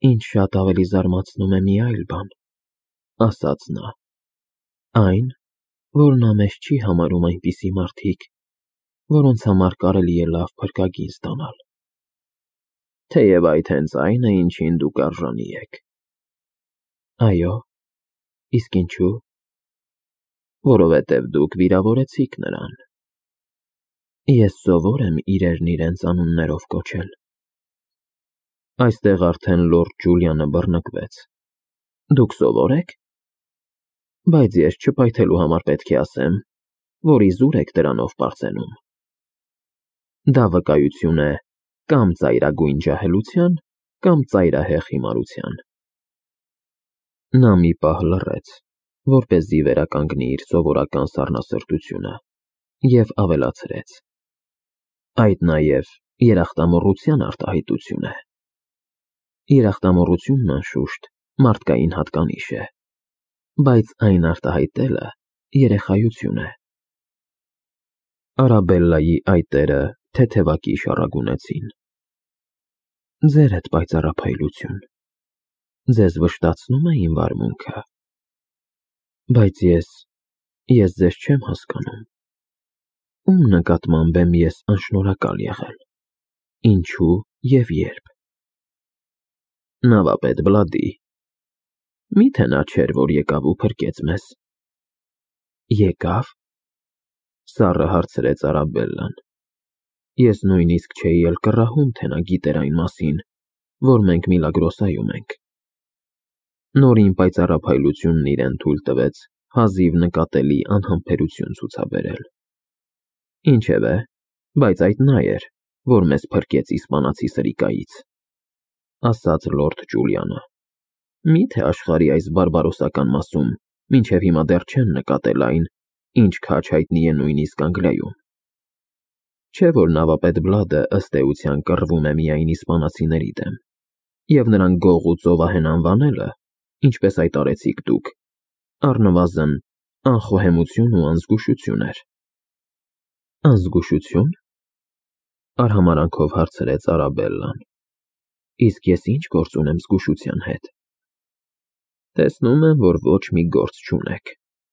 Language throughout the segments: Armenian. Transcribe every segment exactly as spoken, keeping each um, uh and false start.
Ինչ շատ ավելի զարմացնում է մի այլ բան, ասաց նա, այն, որ նա մեզ չի համարում այնպիսի մարդիկ, որոնց համար կարելի է լավ փրկագին ստանալ։ Թեև այդ հենց այն է, ինչին դուք արժանի եք։ Այո, իսկ ինչու՞։ Որովհետև դուք վիրավորեցիք նրան։ Ես սովոր եմ իրերն իրենց անուններով կոչել։ Այստեղ արդեն լորդ Ջուլիանը բռնկվեց։ Դուք սովո՞ր եք։ Բայց ես չփայթելու համար պետք է ասեմ, որ իզուր եք դրանով պարծենում։ Դա վկայություն է կամ ծայրագույն ջահելության, կամ ծայրահեղ հիմարության։ Նա մի պահ լռեց, որպեսզի վերականգնի իր սովորական սառնասրտությունը, և ավելացրեց. Այդ նաև երախտամոռության արտահայտություն է։ Երախտամոռությունն, անշուշտ, մարդկային հատկանիշ է, բայց այն արտահայտելը երեխայություն է։ Արաբելլայի այտերը թեթևակի շառագունեցին։ Ձեր հետ պայծառափայլություն, ձեզ վշտացնո՞ւմ է իմ վարմունքը։ Բայց ես, ես ձեզ չեմ հասկանում։ Ում նկատմամբ եմ ես անշնորհակալ եղել, ինչու և երբ։ Նավապետ Բլադի։ Մի՞թե նա չէր, որ եկավ ու փրկեց մեզ։ Եկա՞վ։ Սառը հարցրեց Արաբելլան։ Ես նույնիսկ չէի էլ կռահում, թե նա գիտեր այն մասին, որ մենք Միլագրոսայում ենք։ Նորին պայծառափայլությունն իրեն թույլ տվեց հազիվ նկատելի անհամբերություն ցուցաբերել։ Ինչևէ, բայց այդ նա էր, որ մեզ փրկեց իսպանացի սրիկայից, ասաց լորդ Ջուլիանը։ Մի՞թե աշխարհի այս բարբարոսական մասում մինչև հիմա դեռ չեն նկատել այն, ինչ քաջ հայտնի է նույնիսկ Անգլիայում։ Չէ՞ որ նավապետ Բլադը ըստ էության կռվում է միայն իսպանացիների դեմ, և նրան գող ու ծովահեն անվանելը, ինչպես այդ արեցիք դուք, առնվազն անխոհեմություն ու անզգուշություն էր։ Անզգուշությո՞ւն։ Արհամարհանքով հարցրեց Արաբելլան։ Իսկ ես ինչ գործ ունեմ զգուշության հետ։ Տեսնում եմ, որ ոչ մի գործ չունեք։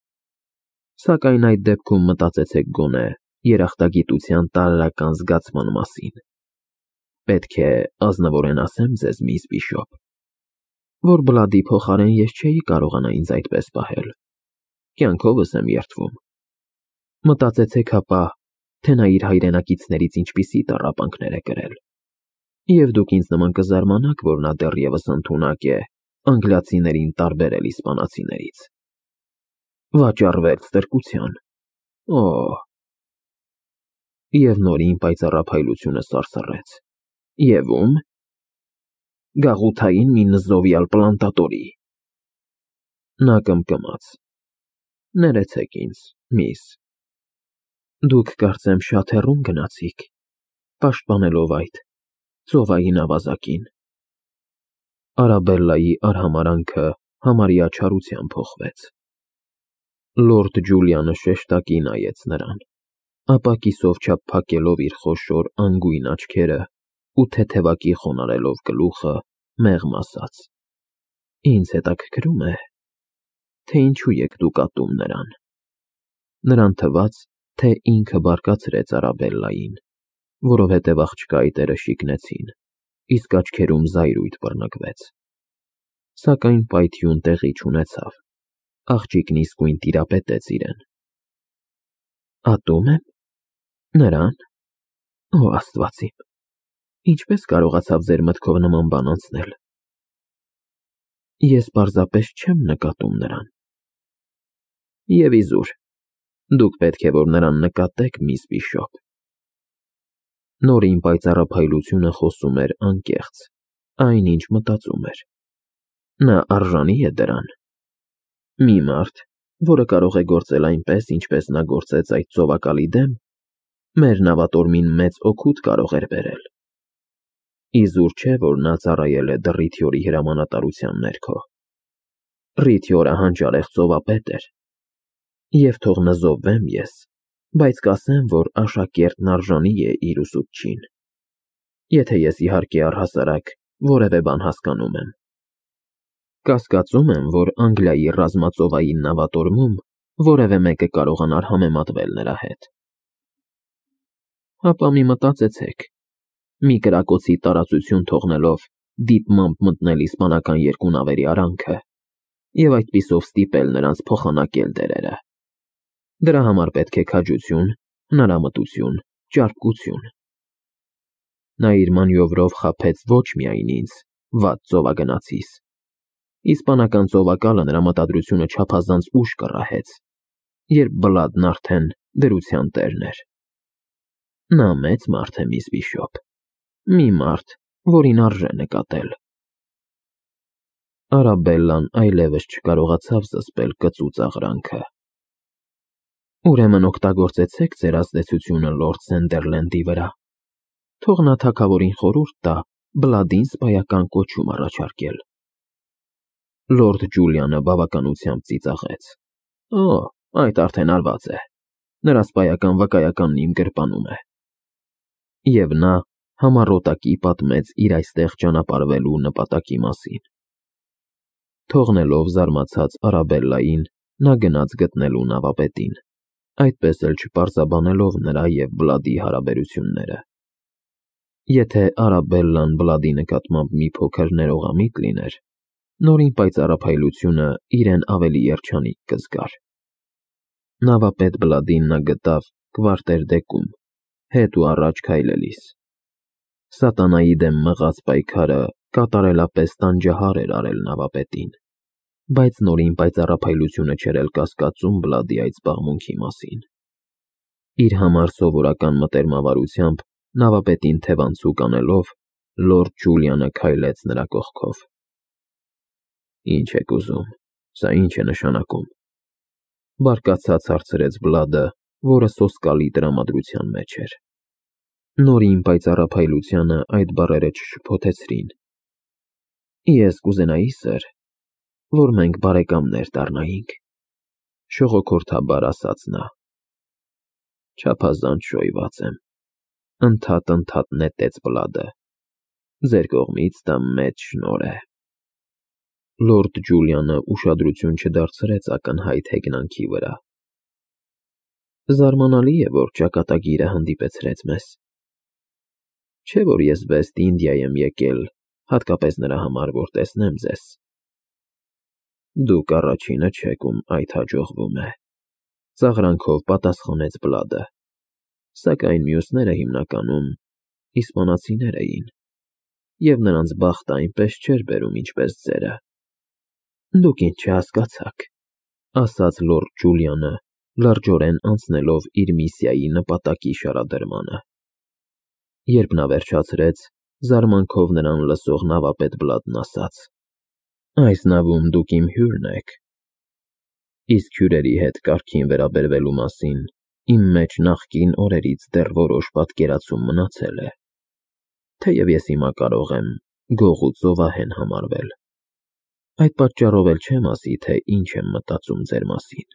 Սակայն այդ դեպքում մտածեցեք գոնե երախտագիտության տարրական զգացման մասին։ Պետք է ազնվորեն ասեմ ձեզ, միս Բիշոպ, որ Բլադի փոխարեն ես չէի կարողանա ինձ այդպես պահել։ Կյանքովս եմ երդվում։ Մտածեցեք հապա, թե նա իր հայրենակիցներից ինչպիսի տառապանքներ է կրել։ Եվ դուք ինձ նման կզարմանաք, որ նա դեռևս ընդունակ է անգլիացիներին տարբերել իսպանացիներից։ Վաճառվել ստրկության։ Օ՜։ Եվ նորին պայծառափայլությունը սարսռեց։ Եվ ում։ Գաղութային մի նզովյալ պլանտատորի։ Նա կմկմաց։ Ներեցեք ինձ, միս։ Դուք կարծեմ շատ հեռուն գնացիք, պաշտպանելով այդ ծովային ավազակին։ Արաբելլայի արհամարհանքը համարյա չարությամբ փոխվեց։ Լորդ Ջուլիանը շեշտակի նայեց նրան, ապա կիսով չափ փակելով իր խոշոր անգույն աչքերը ու թեթևակի խոնարհելով գլուխը, մեղմ ասաց. Ինձ հետաքրքրում է, թե ինչու եք դուք ատում նրան։ Նրան թվաց, թե ինքը բարկացրեց Արաբելլային, որովհետև աղջկա այտերը շիկնեցին, իսկ աչքերում զայրույթ բռնկվեց։ Սակայն պայթյուն տեղի չունեցավ, աղջիկն իսկույն տիրապետեց իրեն։ Ատո՞ւմ եմ։ Նրան։ Օ, Աստված իմ, ինչպես կարողացավ ձեր մտքով նման բան անցնել։ Ես պարզապես չեմ նկատում նրան։ Եվ իզուր, դուք պետք է որ նրան նկատեք, միս Բիշոպ։ Նորին պայծառափայլությունը խոսում էր անկեղծ, այն ինչ մտածում էր։ Նա արժանի է դրան։ Մի մարդ, որը կարող է գործել այնպես, ինչպես նա գործեց այդ ծովակալի դեմ, մեր նավատորմին մեծ օգուտ կարող էր բերել։ Իզուր չէ, որ նա ծառայել է Դռիթյորի հրամանատարության ներքո։ Ռիթյորը հանճարեղ ծովապետ էր։ Եվ թող նզովվեմ ես, բայց կասեմ, որ աշակերտն արժանի է իր ուսուցչին։ Եթե ես իհարկե առհասարակ որևէ բան հասկանում եմ։ Կասկածում եմ, որ Անգլիայի ռազմածովային նավատորմում որևէ մեկը կարողանար համեմատվել նրա հետ։ Հապա մի մտածեցեք, մի կրակոցի տարածություն թողնելով դիտմամբ մտնել իսպանական երկու նավերի արանքը և այդպիսով ստիպել նրանց փոխանակել դերերը։ Դրա համար պետք է քաջություն, հնարամտություն, ճարպկություն։ Նա իր մանյովրով խաբեց ոչ միայն ինձ, վատ ծովագնացիս, իսպանական ծովակալը նրա մտադրությունը չափազանց ուշ կռահեց, երբ Բլադն արդեն դրության տերն էր։ Նա մեծ մարդ է, միս Բիշոպ, մի մարդ, որին արժե նկատել։ Արաբելլան այլևս չկարողացավ զսպել կծու ծաղրանքը։ Ուրեմն օգտագործեցեք ձեր ազդեցությունը լորդ Սանդերլենդի վրա։ Թող նա թագավորին խորհուրդ տա Բլադին սպայական կոչում առաջարկել։ Լորդ Ջուլիանը բավականությամբ ծիծաղեց։ Օ, այդ արդեն արված է։ Նրա սպայական վկայականն իմ գրպանում է։ Եվ նա համառոտակի պատմեց իր այստեղ ճանապարհվելու նպատակի մասին։ Թողնելով զարմացած Արաբելլային, նա գնաց գտնելու նավապետին, այդպես էլ չպարզաբանելով նրա և Բլադի հարաբերությունները։ Եթե Արաբելլան Բլադի նկատմամբ մի փոքր ներողամիտ լիներ, նորին պայծառափայլությունը իրեն ավելի երջանիկ կզգար։ Նավապետ Բլադին նա գտավ կվարտերդեկում, հետ ու առաջ քայլելիս։ Սատանայի դեմ մղած պայքարը կատարելապես տանջահար էր արել նավապետին, բայց նորին պայծառափայլությունը չէր էլ կասկածում Բլադի այդ զբաղմունքի մասին։ Իր համար սովորական մտերմավարությամբ նավապետին թևանցուկ անելով, լորդ Ջուլիանը քայլեց նրա կողքով։ Ինչ եք ուզում, սա ինչ է նշանակում, բարկացած հարցրեց Բլադը, որը սոսկալի տրամադրության մեջ էր։ Նորին պայծառափայլությանը այդ բառերը չշփոթեցրին։ Ես կուզենայի, սըր, որ մենք բարեկամներ դառնայինք, շողոքորթաբար ասաց նա։ Չափազանց շոյված եմ, ընդհատ-ընդհատ նետեց Բլադը։ Ձեր կողմից դա մեծ շնորհ է։ Լորդ Ջուլիանը ուշադրություն չդարձրեց ակնհայտ հեգնանքի վրա։ Զարմանալի է, որ ճակատագիրը հանդիպեցրեց մեզ։ Չէ՞ որ ես Վեստ Ինդիա եմ եկել հատկապես նրա համար, որ տեսնեմ ձեզ։ Դուք առաջինը չեք, ում այդ հաջողվում է, ծաղրանքով պատասխանեց Բլադը, սակայն մյուսները հիմնականում իսպանացիներ էին, և նրանց բախտը այնպես չէր բերում, ինչպես ձերը։ Դուք ինձ չհասկացաք, ասաց լորդ Ջուլիանը, լրջորեն անցնելով իր միսիայի նպատակի շարադրմանը։ Երբ նա վերջացրեց, զարմանքով նրան լսող նավապետ Բլադն ասաց. Այս նավում դուք իմ հյուրն եք։ Իսկ հյուրերի հետ կարգին վերաբերվելու մասին իմ մեջ նախկին օրերից դեռ որոշ պատկերացում մնացել է, թեև ես հիմա կարող եմ գող ու ծովահեն համարվել։ Այդ պատճառով էլ չեմ ասի, թե ինչ եմ մտածում ձեր մասին։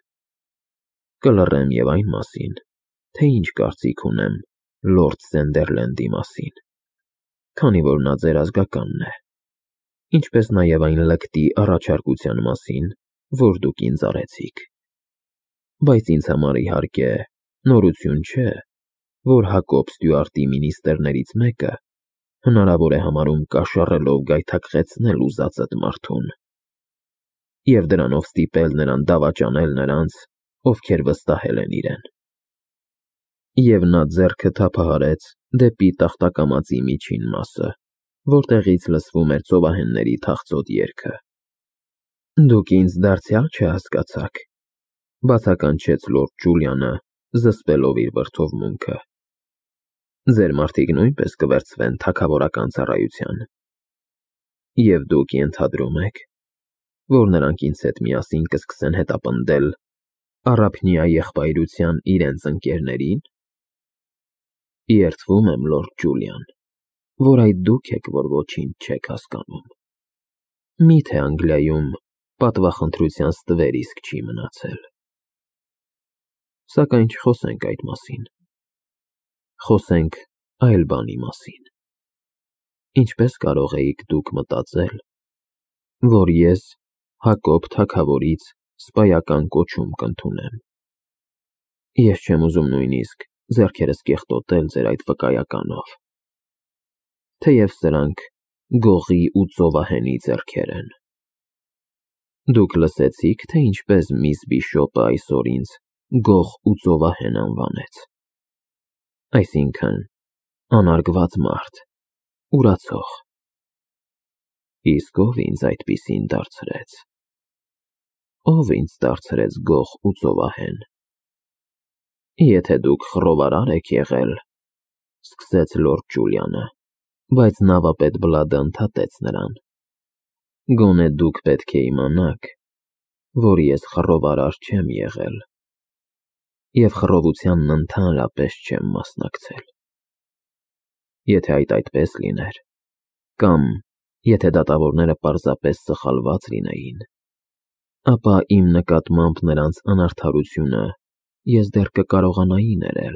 Կլռեմ և այն մասին, թե ինչ կարծիք ունեմ լորդ Սանդերլենդի մասին, քանի որ նա ձեր ազգականն է, ինչպես նաև այն լկտի առաջարկության մասին, որ դուք ինձ արեցիք։ Բայց ինձ համար, իհարկե, նորություն չէ, որ Հակոբ Ստյուարտի մինիստրներից մեկը հնարավոր է համարում կաշառելով գայթակղեցնել ուզածդ մարդուն և դրանով ստիպել նրան դավաճանել նրանց, ովքեր վստահել են իրեն։ Եվ նա ձեռքը թափահարեց դեպի տախտակամածի միջին մասը, որտեղից լսվում էր ծովահենների թախծոտ երգը։ Դուք ինձ դարձյալ չհասկացաք, բացականչեց լորդ Ջուլիանը, զսպելով իր վրդովմունքը։ Ձեր մարդիկ նույնպես կվերցվեն թագավորական ծառայության։ Եվ դուք ենթադրում եք, որ նրանք ինձ հետ միասին կսկսեն հետապնդել Առափնյա եղբայրության իրենց ընկերներին։ Երդվում եմ, լորդ Ջուլիան, որ այդ դուք եք, որ ոչինչ չեք հասկանում։ Միթե Անգլիայում պատվախնդրության ստվեր իսկ չի մնացել։ Սակայն չխոսենք այդ մասին։ Խոսենք այլ բանի մասին։ Ինչպես կարող էիք դուք մտածել, որ ես Հակոբ թագավորից սպայական կոչում կընդունեմ։ Ես չեմ ուզում նույնիսկ ձեռքերս կեղտոտել ձեր այդ վկայականով, թեև սրանք Գողի ու ծովահենի ձեռքեր են։ Դուք լսեցիք, թե ինչպես միս Բիշոպը այսօր ինձ Գող ու ծովահեն անվանեց, այսինքն անարգված մարդ, ուրացող։ Իսկ ով ինձ այդպիսին դարձրեց։ Ով ինձ դարձրեց Գող ու ծովահեն։ Եթե դուք խռովարար եք եղել, սկսեց լորդ Ջուլիանը, բայց նավապետ Բլադը ընդհատեց նրան։ Գոնե դուք պետք է իմանաք, որ ես խռովարար չեմ եղել, և խռովությանն ընդհանրապես չեմ մասնակցել։ Եթե այդ այդպես լիներ, կամ եթե դատավորները պարզապես սխալված լինեին, ապա իմ նկատմամբ նրանց անարդարությունը ես դեռ կկարողանայի ներել,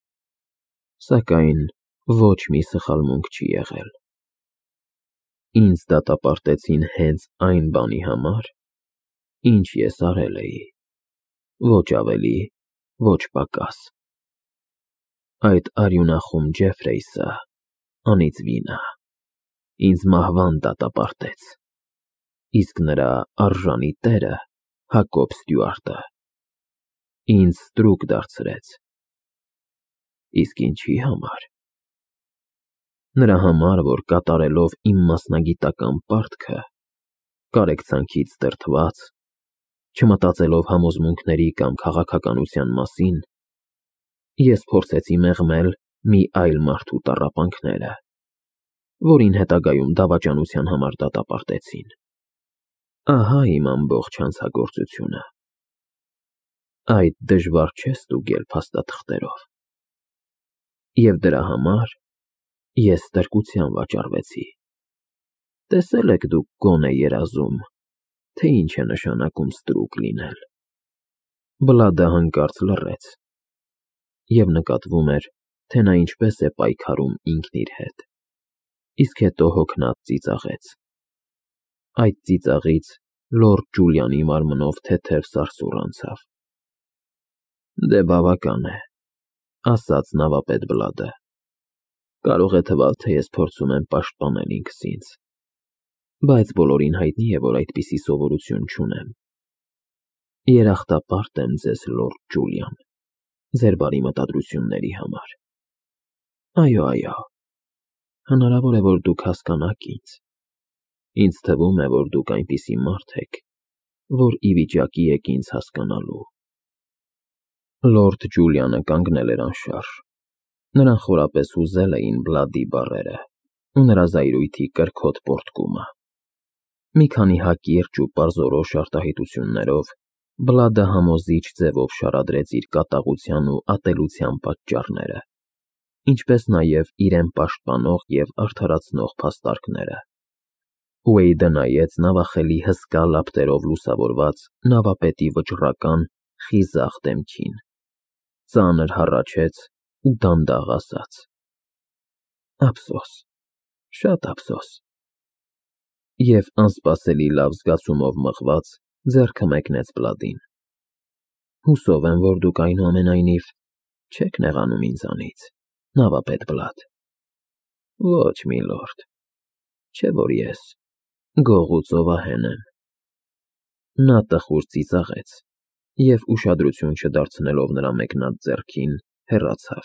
սակայն ոչ մի սխալմունք չի եղել։ Ինձ դատապարտեցին հենց այն բանի համար, ինչ ես արել էի, ոչ ավելի, ոչ պակաս։ Այդ արյունախում Ջեֆրեյսը անիծվինը ինձ մահվան դատապարտեց, իսկ նրա արժանի տերը Հակոբ Ստյուարտը ինձ ստրուկ դարձրեց։ Իսկ ինչի համար։ Նրա համար, որ կատարելով իմ մասնագիտական պարտքը, կարեկցանքից դրդված, չմտածելով համոզմունքների կամ քաղաքականության մասին, ես փորձեցի մեղմել մի այլ մարդու տառապանքները, որին հետագայում դավաճանության համար դատապարտեցին։ Ահա իմ ամբողջ հանցագործությունը։ Այդ դժվար չէ ստուգել փաստաթղթերով։ Եվ դրա համար ես ստրկության վաճառվեցի։ Տեսել եք դուք գոնե երազում, թե ինչ է նշանակում ստրուկ լինել։ Բլադը հանկարծ լռեց, և նկատվում էր, թե նա ինչպես է պայքարում ինքն իր հետ, իսկ հետո հոգնած ծիծաղեց։ Այդ ծիծաղից լորդ Ջուլիանի մարմնով թեթև սարսուռ անցավ։ Դե բավական է, ասաց նավապետ Բլադը, կարող է թվալ, թե ես փորձում եմ պաշտպանել ինքս ինձ, բայց բոլորին հայտնի է, որ այդպիսի սովորություն չունեմ։ Երախտապարտ եմ ձեզ, լորդ Ջուլիան, ձեր բարի մտադրությունների համար։ Այո, այո, հնարավոր է, որ դուք հասկանաք ինձ։ Ինձ թվում է, որ դուք այնպիսի մարդ եք, որ ի վիճակի եք ինձ հասկանալու։ Լորդ Ջուլիանը կանգնել էր անշարժ։ Նրան խորապես հուզել էին Բլադի բառերը ու նրա զայրույթի կրքոտ պոռթկումը։ Մի քանի հակիրճ ու պարզորոշ արտահայտություններով Բլադը համոզիչ ձևով շարադրեց իր կատաղության ու ատելության պատճառները, ինչպես նաև իրեն պաշտպանող և արդարացնող փաստարկները։ Ուեյդը նայեց նավախելի հսկա լապտերով լուսավորված նավապետի վճռական, խիզախ դեմքին, ծանր հառաչեց ու դանդաղ ասաց. Ափսոս, շատ ափսոս։ Եվ անսպասելի լավ զգացումով մղված ձեռքը մեկնեց Բլադին։ Հուսով եմ, որ դուք այնուամենայնիվ չեք նեղանում ինձանից, նավապետ Բլադ։ Ոչ, միլորդ, չէ՞ որ ես Գող ու ծովահեն եմ։ Նա տխուր ծիծաղեց և ուշադրություն չդարձնելով նրա մեկնած ձեռքին, հեռացավ։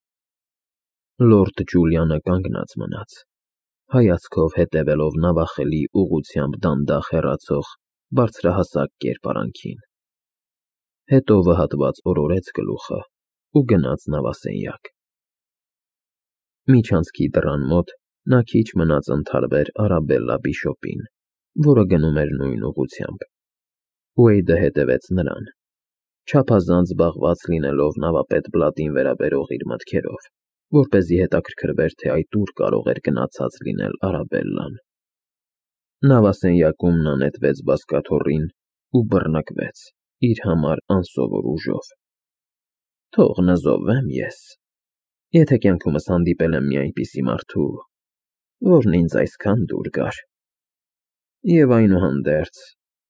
Լորդ Ջուլիանը կանգնած մնաց, հայացքով հետևելով նավախելի ուղղությամբ դանդաղ հեռացող բարձրահասակ կերպարանքին։ Հետո վհատված օրորեց գլուխը ու գնաց նավասենյակ։ Միջանցքի դռան մոտ նա քիչ մնաց ընդհարվեր Արաբելլա Բիշոպին, որը գնում էր նույն ուղղությամբ։ Ուեյդը հետևեց նրան, չափազանց զբաղված լինելով նավապետ Բլադին վերաբերող իր մտքերով, որպեսզի հետաքրքրվեր, թե այդ ուր կարող էր գնացած լինել Արաբելլան։ Նավասենյակում նա նետվեց բազկաթոռին ու բռնկվեց իր համար անսովոր ուժով։ Թող նզովվեմ ես, եթե կյանքումս հանդիպել եմ մի այնպիսի մարդու, որն ինձ այսքան դուր գար։ Եվ այնուհանդերձ,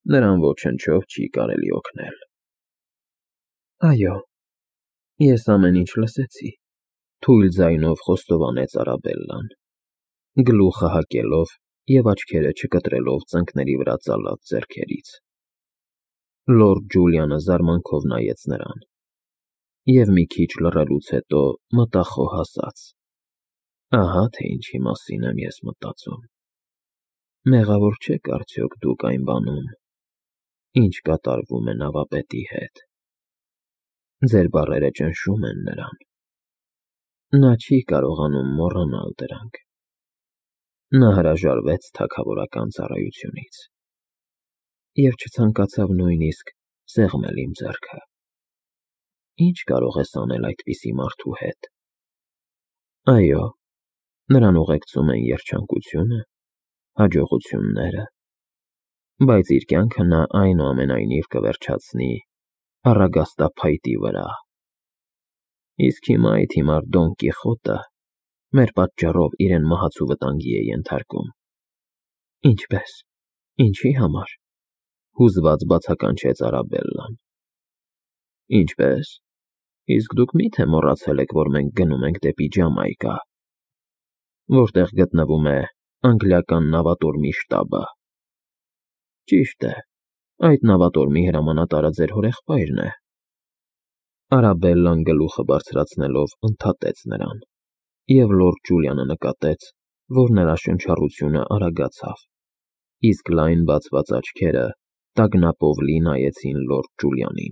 նրան ոչնչով չի կարելի օգնել։ Այո, ես ամեն ինչ լսեցի, թույլ ձայնով խոստովանեց Արաբելլան, գլուխը հակելով և աչքերը չկտրելով ծնկների վրա ծալած ձեռքերից։ Լորդ Ջուլիանը զարմանքով նայեց նրան, և մի քիչ լռելուց հետո մտախոհ ասաց. Ահա թե ինչի մասին եմ ես մտածում։ Մեղավոր չեք արդյոք դուք այն բանում, ինչ կատարվում է նավապետի հետ։ Ձեր բառերը ճնշում են նրան։ Նա չի կարողանում մոռանալ դրանք։ Նա հրաժարվեց թագավորական ծառայությունից և չցանկացավ նույնիսկ սեղմել իմ ձեռքը։ Ինչ կարող ես անել այդպիսի մարդու հետ։ Այո, նրան ուղեկցում են երջանկությունը, հաջողությունները, բայց իր կյանքը նա այնուամենայնիվ կվերջացնի առագաստափայտի վրա։ Իսկ հիմա այդ հիմար Դոն Կիխոտը մեր պատճառով իրեն մահացու վտանգի է ենթարկում։ Ինչպե՞ս, ինչի համար, հուզված բացականչեց Արաբելլան։ Ինչպե՞ս, իսկ դուք մի՞թե մոռացել եք, որ մենք գնում ենք դեպի Ջամայկա, որտեղ գտնվում է անգլիական նավատորմի շտաբը։ Ճիշտ է, այդ նավատորմի հրամանատարը ձեր հորեղբայրն է։ Արաբելլան գլուխը բարձրացնելով ընդհատեց նրան, և լորդ Ջուլիանը նկատեց, որ նրա շնչառությունը արագացավ, իսկ լայն բացված աչքերը տագնապով լի նայեցին լորդ Ջուլիանին։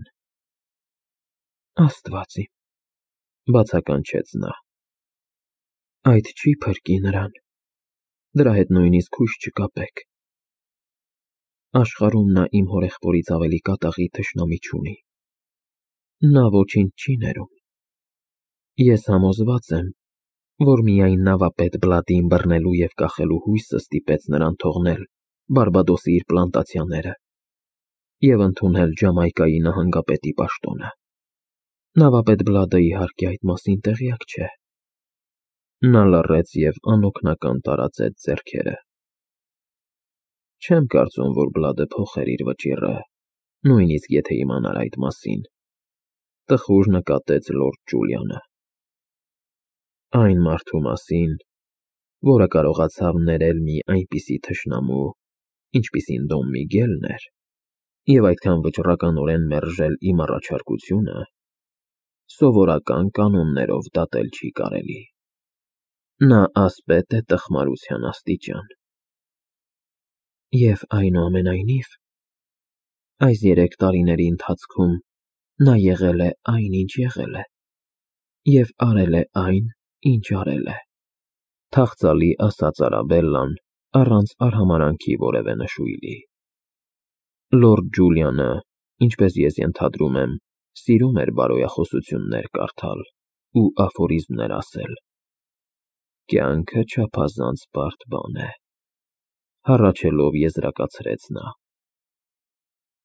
Աստված իմ, բացականչեց նա, այդ չի փրկի նրան, դրա հետ նույնիսկ հույս չկապեք։ Աշխարհում նա իմ հորեղբորից ավելի կատաղի թշնամի չունի։ Նա ոչինչ չի ներում։ Ես համոզված եմ, որ միայն նավապետ Բլադին բռնելու և կախելու հույսը ստիպեց նրան թողնել Բարբադոսի իր պլանտացիաները և ընդունել Ջամայկայի նահանգապետի պաշտոնը։ Նավապետ Բլադը, իհարկե, այդ մասին տեղյակ չէ։ Նա լռեց և անօգնական տարածեց ձեռքերը։ Չեմ կարծում, որ Բլադը փոխեր իր վճիռը, նույնիսկ եթե իմանար այդ մասին, տխուր նկատեց լորդ Ջուլիանը։ Այն մարդու մասին, որը կարողացավ ներել մի այնպիսի թշնամու, ինչպիսին Դոն Միգելն էր, և այդքան վճռականորեն մերժել իմ առաջարկությունը, սովորական կանոններով դատել չի կարելի։ Նա ասպետ է տխմարության աստիճան։ Եվ այնուամենայնիվ, այս երեք տարիների ընթացքում նա եղել է այն, ինչ եղել է, և արել է այն, ինչ արել է, թախծալի ասաց Արաբելլան, առանց արհամարհանքի որևէ նշույլի։ Լորդ Ջուլիանը, ինչպես ես ենթադրում եմ, սիրում էր բարոյախոսություններ կարդալ ու աֆորիզմներ ասել։ Կյանքը չափազանց բարդ բան է, հառաչելով եզրակացրեց նա։